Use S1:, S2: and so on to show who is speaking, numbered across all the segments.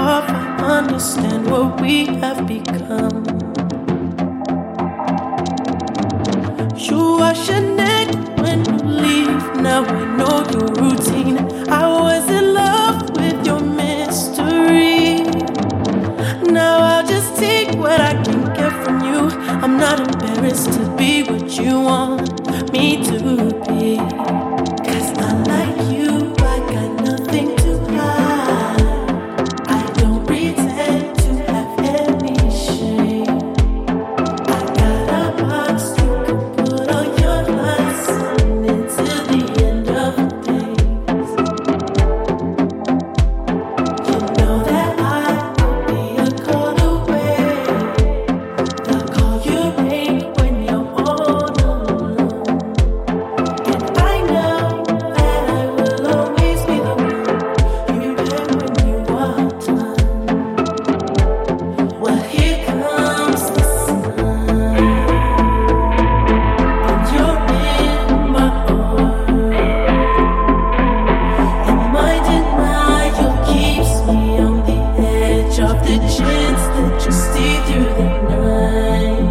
S1: off, I understand what we have become. You wash your neck when you leave. Now I know your routine. I was in love with your mystery. Now I'll just take what I can get from you. I'm not embarrassed to be what you want me to be. 'Cause I like you, I got nothing to hide. I don't pretend to have any shame. I got a box you can put all your lies on until the end of days. You know that I will be a call away. The call you make when you're all alone. And I know that I will always be the one you get when you are done. Well, here comes the sun, and you're in my arms. And my denial keeps me on the edge of the chance that you stay through the night.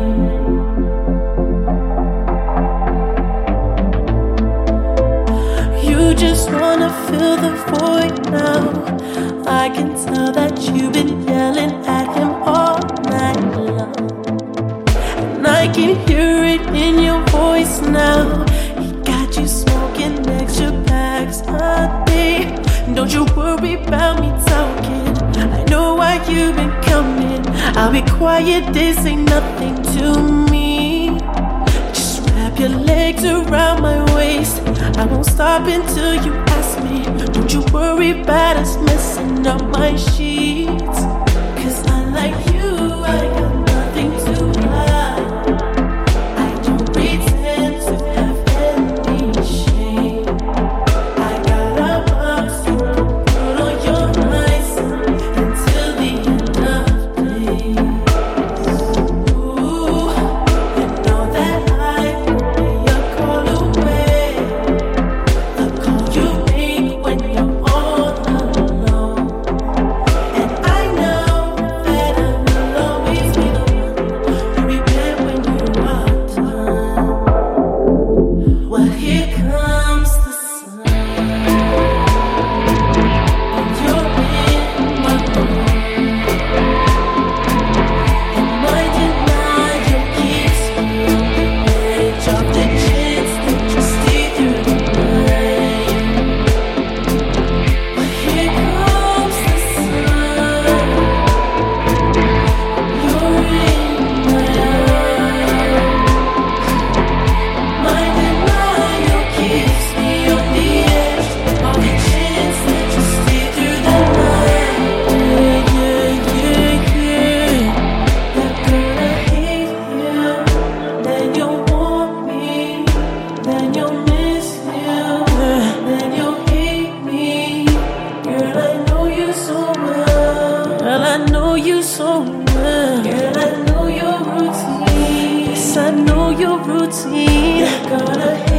S1: You just wanna fill the void now. I can tell that you've been yelling at him all night long. And I can hear it in your voice now. He got you smoking extra packs a day. Don't you worry about me talking. I know why you've been coming. I'll be quiet, this ain't nothing to me. Just wrap your legs around my waist. I won't stop until you ask me. Don't you worry about us messing up my sheets. 'Cause I like you, I got nothing to hide. I don't pretend to have any shame. I got a box you can put all your lies until the end of days. Ooh, you know that I will be a call away. The call you make when you're all alone. And I know that I will always be the one you repent when you are done. Well, here comes the sun, and you're in my arms. And my denial keeps me on the edge of the chance that you stay through the night. But here comes the sun, you're in my arms. My denial keeps me on the edge of the chance that you stay through the night. Yeah, yeah, yeah, yeah. They're gonna hate you, then you'll want me, then you'll miss you, then you'll hate me. Girl, I know you so well. Girl, I know you so well. Girl, I know your routine. Yes, I know your routine. They're gonna